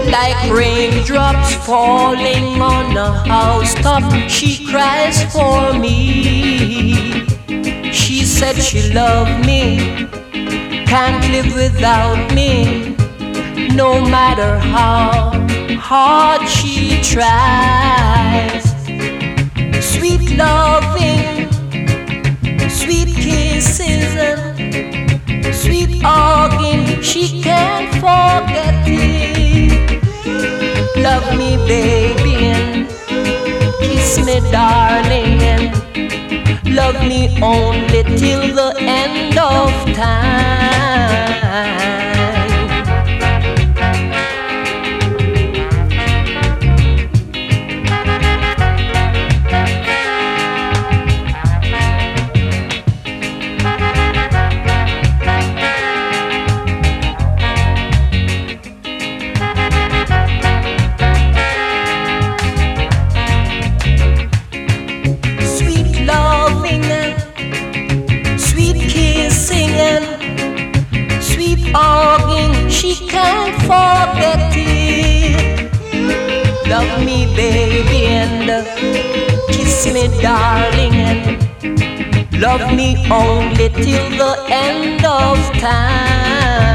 Like raindrops falling on a housetop, she cries for me. She said she loved me, can't live without me, no matter how hard she tries. Sweet loving, sweet kisses and sweet hugging, she can't forget it. Love me, baby, and kiss me, darling, and love me only till the end of time. She can't forget it. Love me, baby, and kiss me, darling, and love me only till the end of time.